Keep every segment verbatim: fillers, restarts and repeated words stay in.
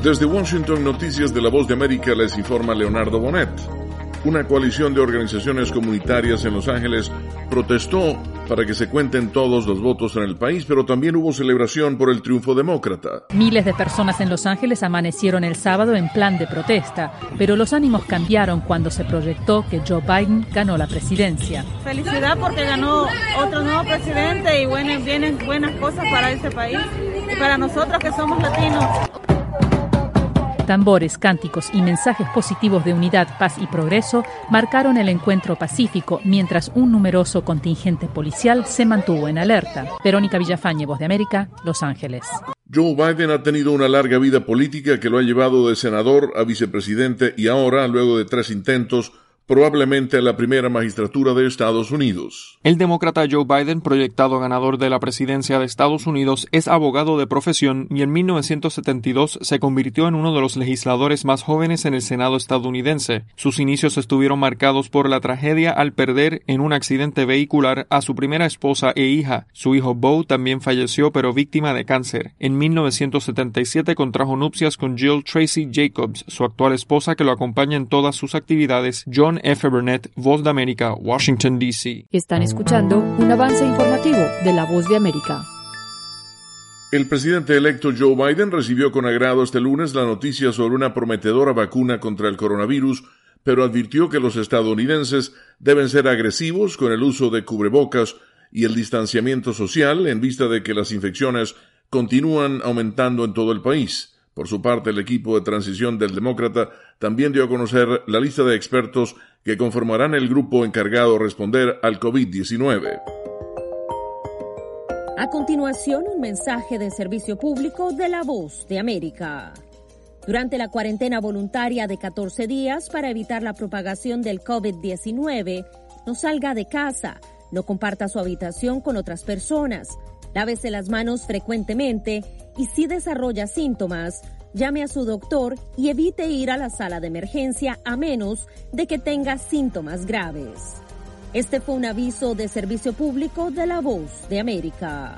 Desde Washington, Noticias de la Voz de América, les informa Leonardo Bonet. Una coalición de organizaciones comunitarias en Los Ángeles protestó para que se cuenten todos los votos en el país, pero también hubo celebración por el triunfo demócrata. Miles de personas en Los Ángeles amanecieron el sábado en plan de protesta, pero los ánimos cambiaron cuando se proyectó que Joe Biden ganó la presidencia. Felicidad porque ganó otro nuevo presidente y bueno, vienen buenas cosas para este país y para nosotros que somos latinos. Tambores, cánticos y mensajes positivos de unidad, paz y progreso marcaron el encuentro pacífico, mientras un numeroso contingente policial se mantuvo en alerta. Verónica Villafañe, Voz de América, Los Ángeles. Joe Biden ha tenido una larga vida política que lo ha llevado de senador a vicepresidente y ahora, luego de tres intentos, probablemente a la primera magistratura de Estados Unidos. El demócrata Joe Biden, proyectado ganador de la presidencia de Estados Unidos, es abogado de profesión y en mil novecientos setenta y dos se convirtió en uno de los legisladores más jóvenes en el Senado estadounidense. Sus inicios estuvieron marcados por la tragedia al perder en un accidente vehicular a su primera esposa e hija. Su hijo Beau también falleció, pero víctima de cáncer. En mil novecientos setenta y siete contrajo nupcias con Jill Tracy Jacobs, su actual esposa que lo acompaña en todas sus actividades. John F. Burnett, Voz de América, Washington, D C Están escuchando un avance informativo de la Voz de América. El presidente electo Joe Biden recibió con agrado este lunes la noticia sobre una prometedora vacuna contra el coronavirus, pero advirtió que los estadounidenses deben ser agresivos con el uso de cubrebocas y el distanciamiento social en vista de que las infecciones continúan aumentando en todo el país. Por su parte, el equipo de transición del demócrata también dio a conocer la lista de expertos que conformarán el grupo encargado de responder al COVID diecinueve. A continuación, un mensaje de servicio público de la Voz de América. Durante la cuarentena voluntaria de catorce días para evitar la propagación del COVID diecinueve, no salga de casa, no comparta su habitación con otras personas, lávese las manos frecuentemente y si desarrolla síntomas, llame a su doctor y evite ir a la sala de emergencia a menos de que tenga síntomas graves. Este fue un aviso de servicio público de la Voz de América.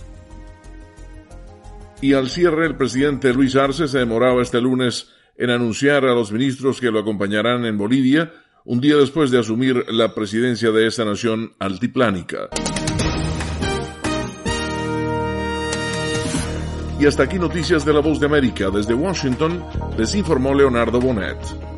Y al cierre, el presidente Luis Arce se demoraba este lunes en anunciar a los ministros que lo acompañarán en Bolivia, un día después de asumir la presidencia de esta nación altiplánica. Y hasta aquí Noticias de la Voz de América. Desde Washington, les informó Leonardo Bonet.